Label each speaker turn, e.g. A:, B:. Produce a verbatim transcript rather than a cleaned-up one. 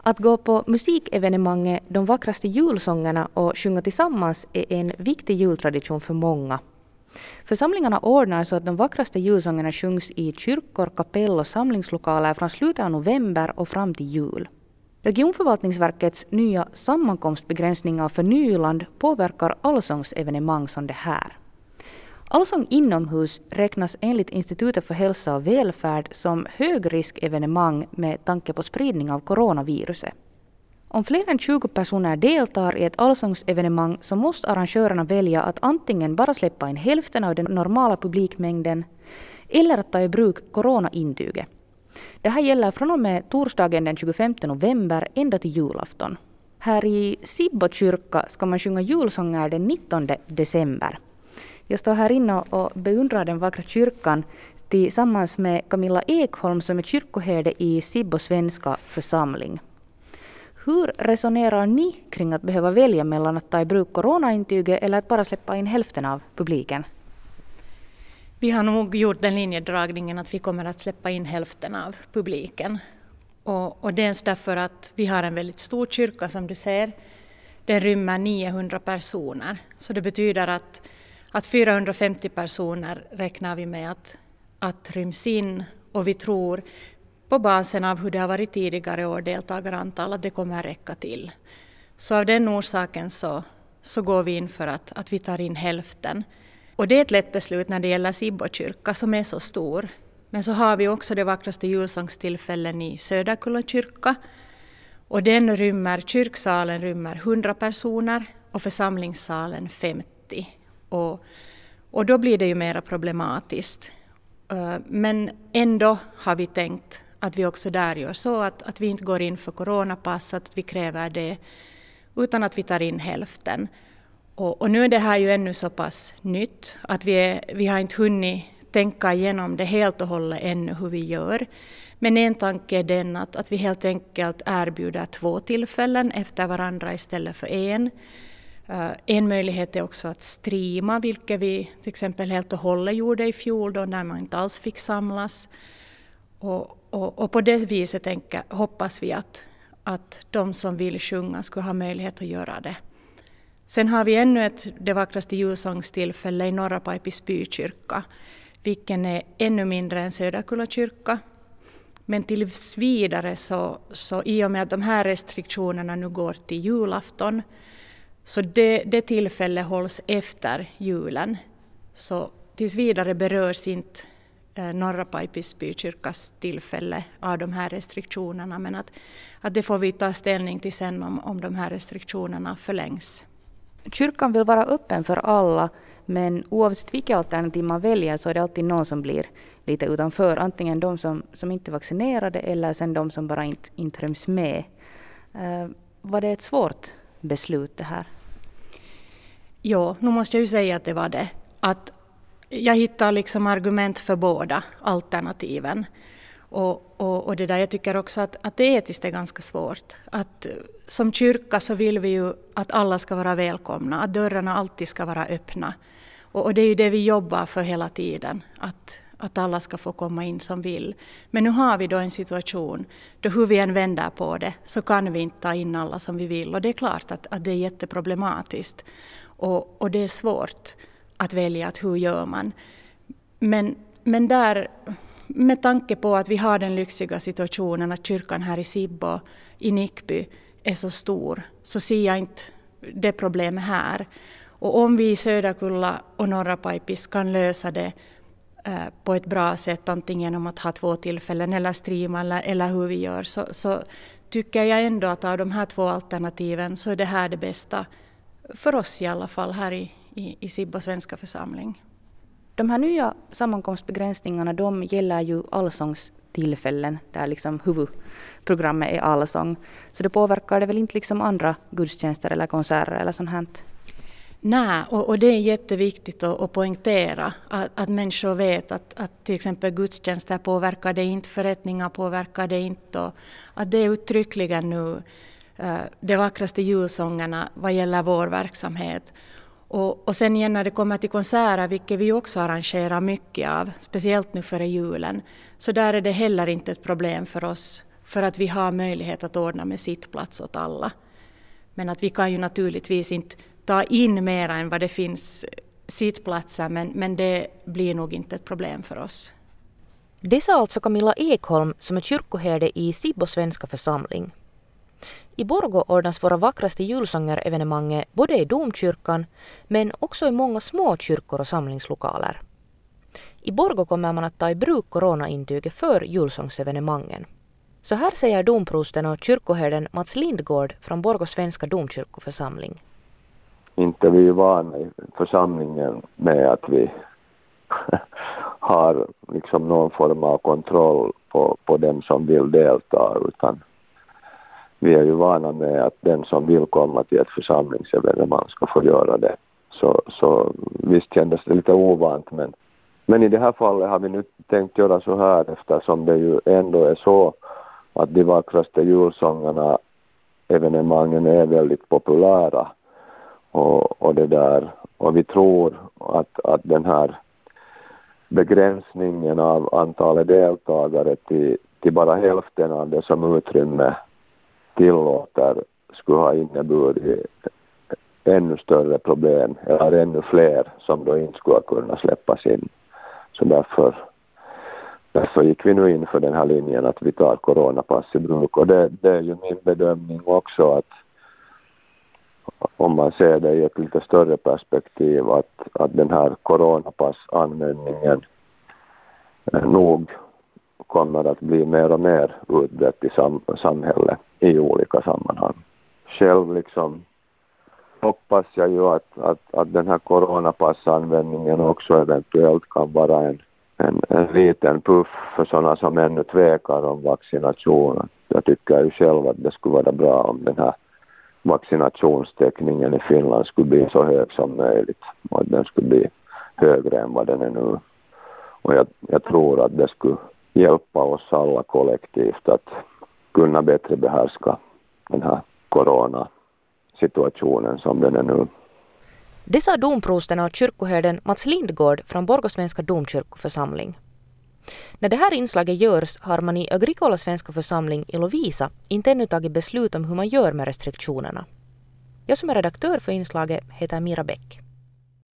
A: Att gå på musikevenemanget De vackraste julsångerna och sjunga tillsammans är en viktig jultradition för många. Församlingarna ordnar så att de vackraste julsångerna sjungs i kyrkor, kapell och samlingslokaler från slutet av november och fram till jul. Regionförvaltningsverkets nya sammankomstbegränsningar för Nyland påverkar allsångsevenemang som det här. Allsång inomhus räknas enligt Institutet för hälsa och välfärd som högriskevenemang med tanke på spridning av coronaviruset. Om fler än tjugo personer deltar i ett allsångsevenemang så måste arrangörerna välja att antingen bara släppa in hälften av den normala publikmängden eller att ta i bruk coronaintyget. Det här gäller från och med torsdagen den tjugofemte november ända till julafton. Här i Sibbo kyrka ska man sjunga julsånger den nittonde december. Jag står här inne och beundrar den vackra kyrkan tillsammans med Camilla Ekholm som är kyrkoherde i Sibbo svenska församling. Hur resonerar ni kring att behöva välja mellan att ta i bruk coronaintyget eller att bara släppa in hälften av publiken?
B: Vi har nog gjort den linjedragningen att vi kommer att släppa in hälften av publiken. Och, och dels därför att vi har en väldigt stor kyrka som du ser. Den rymmer niohundra personer. Så det betyder att, att fyrahundrafemtio personer räknar vi med att, att ryms in. Och vi tror på basen av hur det har varit tidigare år deltagarantal att det kommer att räcka till. Så av den orsaken så, så går vi in för att, att vi tar in hälften. Och det är ett lätt beslut när det gäller Sibbo kyrka som är så stor. Men så har vi också det vackraste julsångstillfällen i Söderkulla kyrka. Och den rymmer, kyrksalen rymmer hundra personer och församlingssalen femtio. Och, och då blir det ju mer problematiskt. Men ändå har vi tänkt att vi också där gör så att, att vi inte går in för coronapass, att vi kräver det, utan att vi tar in hälften. Och, och nu är det här ju ännu så pass nytt att vi, är, vi har inte hunnit tänka igenom det helt och hållet ännu hur vi gör. Men en tanke är den att, att vi helt enkelt erbjuder två tillfällen efter varandra istället för en. Uh, en möjlighet är också att streama, vilket vi till exempel helt och hållet gjorde i fjol då, när man inte alls fick samlas. Och, och, och på det viset tänker, hoppas vi att, att de som vill sjunga skulle ha möjlighet att göra det. Sen har vi ännu ett det vackraste julsångstillfälle i Norra Paipis bykyrka, vilken är ännu mindre än Söderkulla kyrka. Men tills vidare så, så i och med att de här restriktionerna nu går till julafton, så det, det tillfälle hålls efter julen. Så tills vidare berörs inte eh, Norra Paipis bykyrkas tillfälle av de här restriktionerna. Men att, att det får vi ta ställning till sen om, om de här restriktionerna förlängs.
A: Kyrkan vill vara öppen för alla, men oavsett vilka alternativ man väljer så är det alltid någon som blir lite utanför. Antingen de som, som inte är vaccinerade eller sen de som bara inte, inte ryms med. Uh, var det ett svårt beslut det här?
B: Ja, nu måste jag ju säga att det var det. Att jag hittar liksom argument för båda alternativen. Och, och, och det där, jag tycker också att, att det etiskt är ganska svårt. Att som kyrka så vill vi ju att alla ska vara välkomna. Att dörrarna alltid ska vara öppna. Och, och det är ju det vi jobbar för hela tiden. Att, att alla ska få komma in som vill. Men nu har vi då en situation då hur vi än vänder på det så kan vi inte ta in alla som vi vill. Och det är klart att, att det är jätteproblematiskt. Och, och det är svårt att välja att hur gör man. Men, men där, med tanke på att vi har den lyxiga situationen att kyrkan här i Sibbo, i Nickby, är så stor, så ser jag inte det problemet här. Och om vi i Söderkulla och Norra Paipis kan lösa det eh, på ett bra sätt, antingen genom att ha två tillfällen eller streama eller, eller hur vi gör, så, så tycker jag ändå att av de här två alternativen så är det här det bästa för oss i alla fall här i, i, i Sibbo svenska församling.
A: De här nya sammankomstbegränsningarna, de gäller ju allsångstillfällen där liksom huvudprogrammet är allsång. Så det påverkar det väl inte liksom andra gudstjänster eller konserter eller sånt här?
B: Nej, och, och det är jätteviktigt att, att poängtera att, att människor vet att, att till exempel gudstjänster påverkar det inte, förrättningar påverkar det inte. Och att det är uttryckligen nu uh, de vackraste julsångerna vad gäller vår verksamhet. Och, och sen igen när det kommer till konserter, vilket vi också arrangerar mycket av, speciellt nu före julen, så där är det heller inte ett problem för oss. för att vi har möjlighet att ordna med sittplats åt alla. Men att vi kan ju naturligtvis inte ta in mer än vad det finns sittplatser, men, men det blir nog inte ett problem för oss.
A: Det sa alltså Camilla Ekholm som är kyrkoherde i Sibbo svenska församling. I Borgå ordnas våra vackraste julsånger-evenemanget både i domkyrkan men också i många små kyrkor och samlingslokaler. I Borgå kommer man att ta i bruk coronaintyget för julsångsevenemangen. Så här säger domprosten och kyrkoherden Mats Lindgård från Borgå svenska domkyrkoförsamling.
C: Inte vi är vana i församlingen med att vi har liksom någon form av kontroll på, på den som vill delta, utan vi är ju vana med att den som vill komma till ett församlingsevenemang ska få göra det. Så, så visst kändes det lite ovant, men, men i det här fallet har vi nu tänkt göra så här, eftersom det ju ändå är så att de vackraste julsångerna evenemangen är väldigt populära. Och, och, det där, och vi tror att, att den här begränsningen av antalet deltagare till, till bara hälften av det som utrymme tillåter skulle ha inneburit ännu större problem eller ännu fler som då inte skulle kunna släppas in. Så därför, därför gick vi nu in för den här linjen att vi tar coronapass i bruk. Och det, det är ju min bedömning också att om man ser det i ett lite större perspektiv att, att den här coronapassanvändningen nog kommer att bli mer och mer utbrett i sam- samhället i olika sammanhang. Själv liksom hoppas jag ju att, att, att den här coronapassanvändningen också eventuellt kan vara en, en, en liten puff för sådana som ännu tvekar om vaccinationen. Jag tycker ju själv att det skulle vara bra om den här vaccinationstäckningen i Finland skulle bli så hög som möjligt och att den skulle bli högre än vad den är nu. Och jag, jag tror att det skulle hjälpa oss alla kollektivt att kunna bättre behärska den här coronasituationen som den är nu.
A: Det sa domprosten och kyrkoherden Mats Lindgård från Borgå svenska domkyrkoförsamling. När det här inslaget görs har man i Agrikola svenska församling i Lovisa inte ännu tagit beslut om hur man gör med restriktionerna. Jag som är redaktör för inslaget heter Mira Bäck.